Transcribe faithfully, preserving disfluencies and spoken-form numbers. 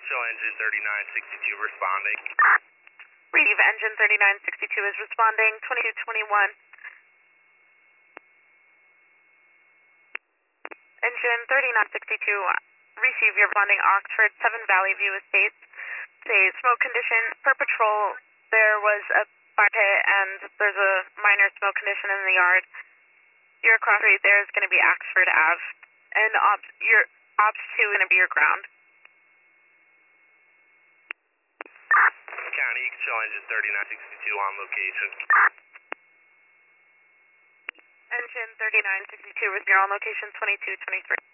show engine thirty-nine sixty-two responding. Receive engine thirty-nine sixty-two is responding, twenty-two twenty-one. Engine thirty-nine sixty-two, receive your responding Oxford, seven Valley View Estates. Say smoke condition per patrol. There was a fire pit and there's a minor smoke condition in the yard. Your cross rate there is going to be Oxford Ave, and ops, your ops two is going to be your ground. County, you can show engine thirty-nine sixty-two on location. Engine thirty-nine sixty-two with your on location twenty-two twenty-three.